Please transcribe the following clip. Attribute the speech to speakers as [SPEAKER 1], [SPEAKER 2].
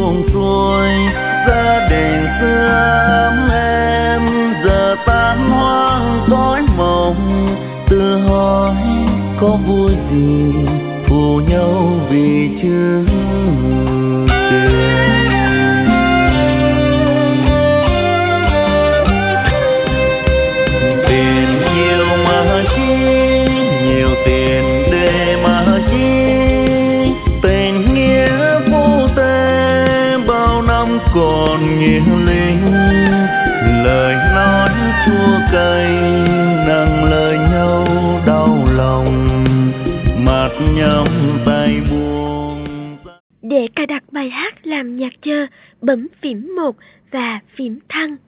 [SPEAKER 1] buông xuôi, gia đình xưa ấm êm giờ tan hoang cõi mộng. Tự hỏi có vui gì phụ nhau vì chữ tình. Tiền nhiều mà chi, nhiều tiền để mà chi, tình nghĩa vô tê bao năm còn nghĩa linh. Lời nói chua cay nặng lời nhau đau lòng, mặt nhắm tay buông.
[SPEAKER 2] Để cài đặt bài hát làm nhạc chờ, bấm phím 1 và phím thăng.